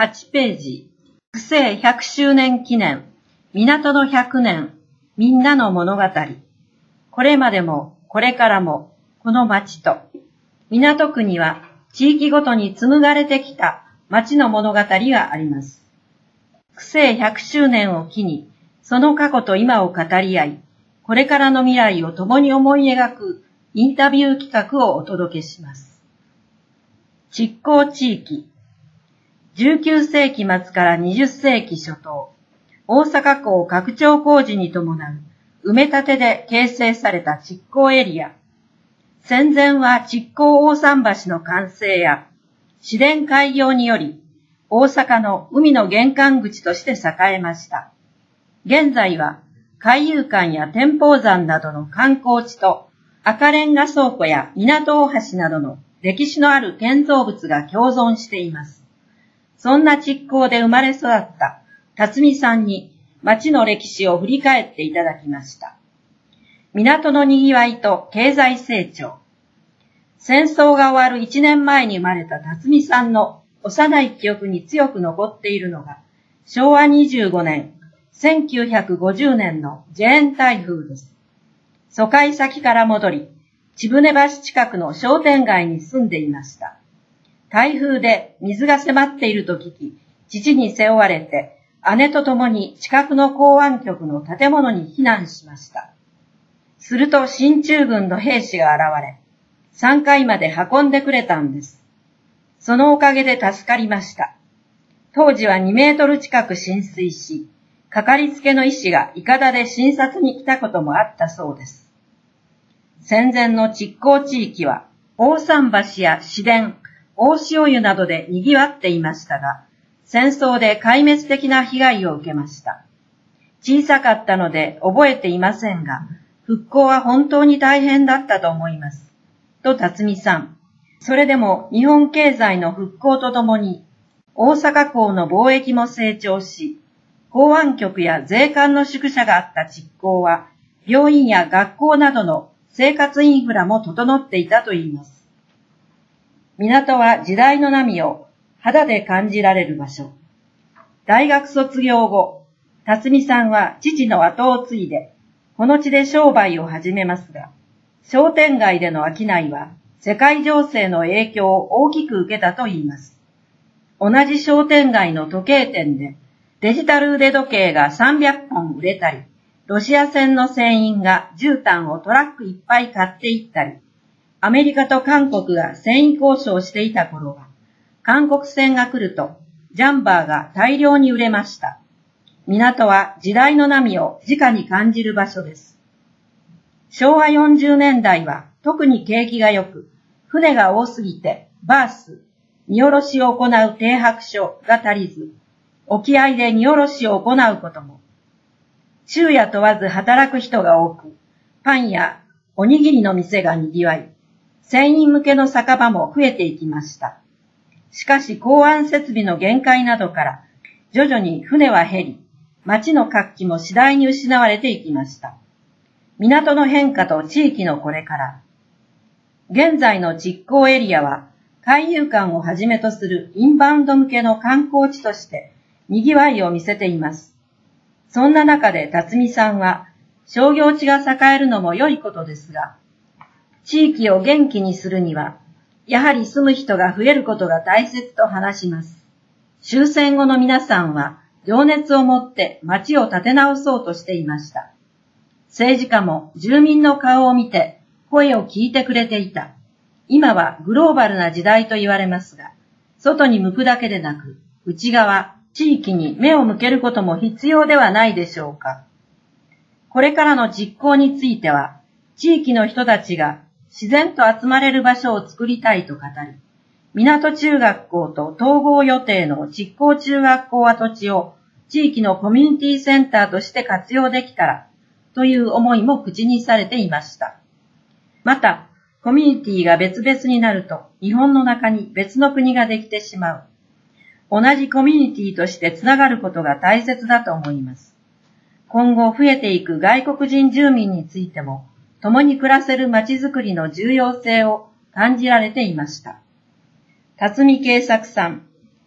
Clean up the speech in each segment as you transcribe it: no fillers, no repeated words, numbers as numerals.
8ページ、区政100周年記念、港の100年、みんなの物語。これまでも、これからも、この町と、港区には地域ごとに紡がれてきた町の物語があります。区政100周年を機に、その過去と今を語り合い、これからの未来を共に思い描くインタビュー企画をお届けします。築港地域。19世紀末から20世紀初頭、大阪港拡張工事に伴う埋め立てで形成された築港エリア。戦前は築港大桟橋の完成や市電開業により大阪の海の玄関口として栄えました。現在は海遊館や天保山などの観光地と赤レンガ倉庫や港大橋などの歴史のある建造物が共存しています。そんな築港で生まれ育った辰巳さんに町の歴史を振り返っていただきました。港の賑わいと経済成長。戦争が終わる1年前に生まれた辰巳さんの幼い記憶に強く残っているのが、昭和25年、1950年のジェーン台風です。疎開先から戻り、千船橋近くの商店街に住んでいました。台風で水が迫っていると聞き、父に背負われて、姉と共に近くの港湾局の建物に避難しました。すると進駐軍の兵士が現れ、3階まで運んでくれたんです。そのおかげで助かりました。当時は2メートル近く浸水し、かかりつけの医師がいかだで診察に来たこともあったそうです。戦前の築港地域は、大桟橋や市電、大潮湯などで賑わっていましたが、戦争で壊滅的な被害を受けました。小さかったので覚えていませんが、復興は本当に大変だったと思います。と辰巳さん。それでも日本経済の復興とともに、大阪港の貿易も成長し、港湾局や税関の宿舎があった築港は、病院や学校などの生活インフラも整っていたといいます。港は時代の波を肌で感じられる場所。大学卒業後、辰巳さんは父の後を継いで、この地で商売を始めますが、商店街での商いは世界情勢の影響を大きく受けたといいます。同じ商店街の時計店でデジタル腕時計が300本売れたり、ロシア船の船員が絨毯をトラックいっぱい買っていったり、アメリカと韓国が繊維交渉をしていた頃は、韓国船が来るとジャンバーが大量に売れました。港は時代の波を直に感じる場所です。昭和40年代は特に景気が良く、船が多すぎてバース、荷下ろしを行う停泊所が足りず、沖合で荷下ろしを行うことも。昼夜問わず働く人が多く、パンやおにぎりの店が賑わい、船員向けの酒場も増えていきました。しかし港湾設備の限界などから徐々に船は減り、町の活気も次第に失われていきました。港の変化と地域のこれから。現在の築港エリアは海遊館をはじめとするインバウンド向けの観光地として賑わいを見せています。そんな中で辰巳さんは商業地が栄えるのも良いことですが、地域を元気にするには、やはり住む人が増えることが大切と話します。終戦後の皆さんは情熱を持って町を立て直そうとしていました。政治家も住民の顔を見て声を聞いてくれていた。今はグローバルな時代と言われますが、外に向くだけでなく、内側、地域に目を向けることも必要ではないでしょうか。これからの実行については、地域の人たちが自然と集まれる場所を作りたいと語り、港中学校と統合予定の築港中学校跡地を地域のコミュニティセンターとして活用できたらという思いも口にされていました。また、コミュニティが別々になると日本の中に別の国ができてしまう。同じコミュニティとしてつながることが大切だと思います。今後増えていく外国人住民についても、共に暮らせる街づくりの重要性を感じられていました。辰巳慶作さん、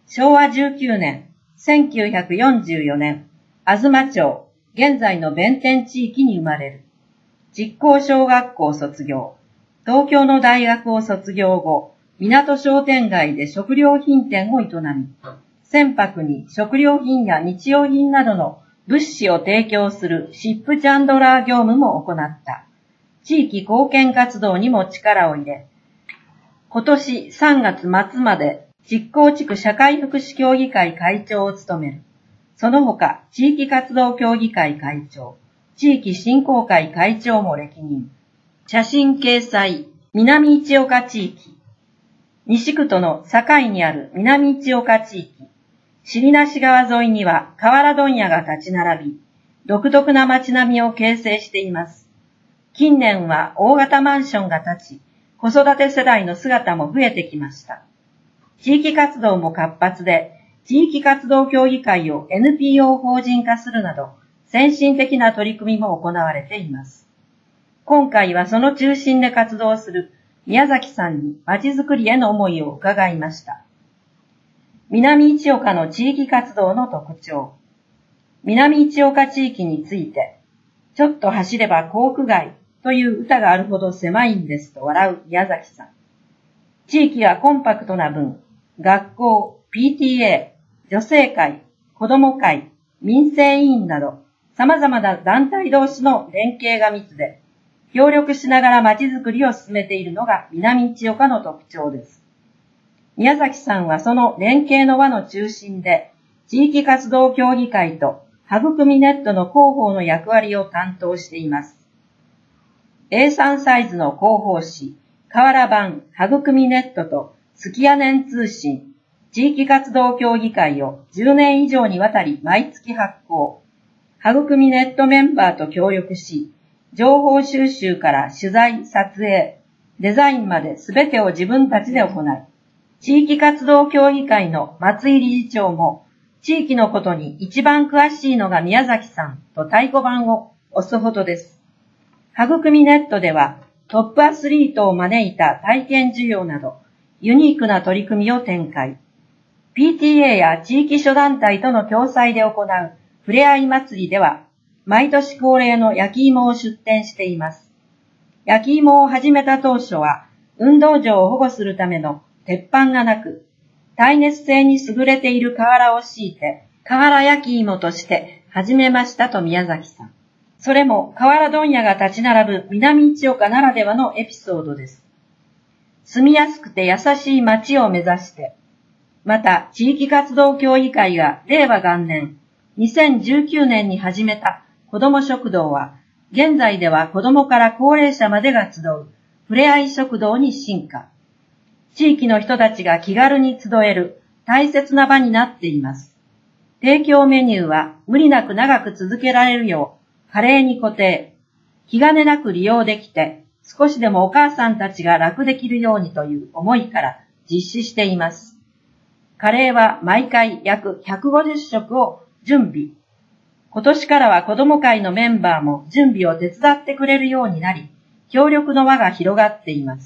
昭和19年、1944年、東町、現在の弁天地域に生まれる。実行小学校卒業。東京の大学を卒業後、港商店街で食料品店を営み、船舶に食料品や日用品などの物資を提供するシップチャンドラー業務も行った。地域貢献活動にも力を入れ、今年3月末まで実行地区社会福祉協議会会長を務める。その他、地域活動協議会会長、地域振興会会長も歴任。写真掲載、南市岡地域。西区との境にある南市岡地域。尻無川沿いには瓦問屋が立ち並び、独特な街並みを形成しています。近年は大型マンションが建ち、子育て世代の姿も増えてきました。地域活動も活発で、地域活動協議会を NPO 法人化するなど、先進的な取り組みも行われています。今回はその中心で活動する宮崎さんに街づくりへの思いを伺いました。南市岡の地域活動の特徴。南市岡地域について、ちょっと走れば航空街という歌があるほど狭いんですと笑う宮崎さん。地域がコンパクトな分、学校、PTA、女性会、子ども会、民生委員など、様々な団体同士の連携が密で、協力しながら街づくりを進めているのが南市岡の特徴です。宮崎さんはその連携の輪の中心で、地域活動協議会と育みネットの広報の役割を担当しています。A3 サイズの広報誌、瓦版育みネットと月屋年通信、地域活動協議会を10年以上にわたり毎月発行。育みネットメンバーと協力し、情報収集から取材、撮影、デザインまで全てを自分たちで行い、地域活動協議会の松井理事長も、地域のことに一番詳しいのが宮崎さんと太鼓判を押すほどです。育みネットではトップアスリートを招いた体験授業など、ユニークな取り組みを展開。PTA や地域諸団体との共催で行うふれあい祭りでは、毎年恒例の焼き芋を出店しています。焼き芋を始めた当初は、運動場を保護するための鉄板がなく、耐熱性に優れている瓦を敷いて、瓦焼き芋として始めましたと宮崎さん。それも瓦問屋が立ち並ぶ南市岡ならではのエピソードです。住みやすくて優しい街を目指して、また地域活動協議会が令和元年、2019年に始めた子ども食堂は、現在では子どもから高齢者までが集うふれあい食堂に進化。地域の人たちが気軽に集える大切な場になっています。提供メニューは無理なく長く続けられるよう、華麗に固定、気兼ねなく利用できて、少しでもお母さんたちが楽できるようにという思いから実施しています。カレーは毎回約150食を準備。今年からは子ども会のメンバーも準備を手伝ってくれるようになり、協力の輪が広がっています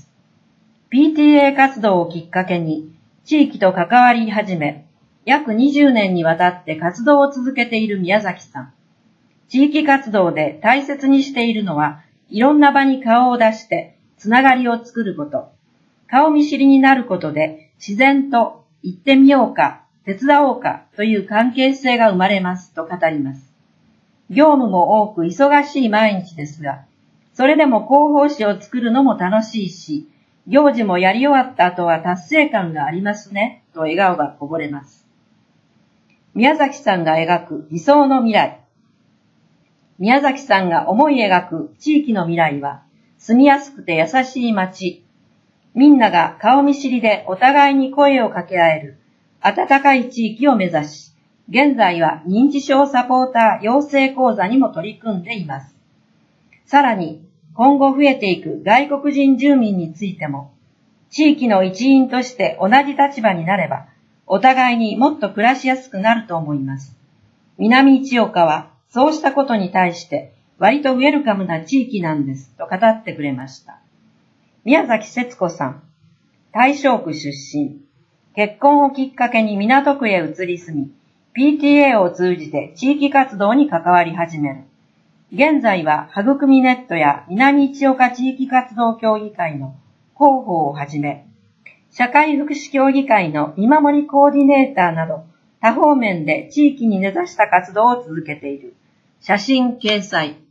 。PTA 活動をきっかけに地域と関わり始め、約20年にわたって活動を続けている宮崎さん。地域活動で大切にしているのは、いろんな場に顔を出してつながりを作ること。顔見知りになることで自然と行ってみようか、手伝おうかという関係性が生まれますと語ります。業務も多く忙しい毎日ですが、それでも広報誌を作るのも楽しいし、行事もやり終わった後は達成感がありますね、と笑顔がこぼれます。宮崎さんが描く理想の未来。宮崎さんが思い描く地域の未来は、住みやすくて優しい街。みんなが顔見知りでお互いに声を掛け合える、温かい地域を目指し、現在は認知症サポーター養成講座にも取り組んでいます。さらに、今後増えていく外国人住民についても、地域の一員として同じ立場になれば、お互いにもっと暮らしやすくなると思います。南市岡は、そうしたことに対して、割とウェルカムな地域なんです、と語ってくれました。宮崎節子さん、大正区出身。 結婚をきっかけに港区へ移り住み、PTA を通じて地域活動に関わり始める。現在は、はぐくみネットや南市岡地域活動協議会の広報をはじめ、社会福祉協議会の見守りコーディネーターなど、多方面で地域に根ざした活動を続けている。写真掲載。